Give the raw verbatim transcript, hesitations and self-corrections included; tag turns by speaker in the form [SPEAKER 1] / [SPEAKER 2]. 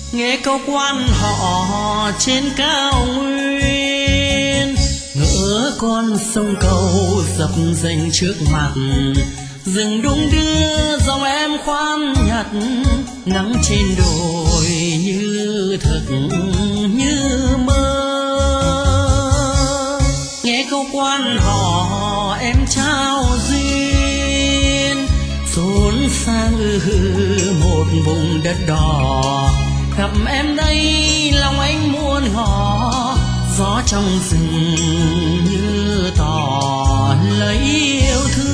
[SPEAKER 1] nghe câu quan họ trên cao nguyên, ngỡ con sông cầu dập dềnh trước mặt, rừng đung đưa dòng em khoan nhặt, nắng trên đồi như thực như mơ. Nghe câu quan họ em trao duyên, xốn sang ư một vùng đất đỏ, gặp em đây lòng anh muôn ngỏ, gió trong rừng như tỏ lời yêu thương.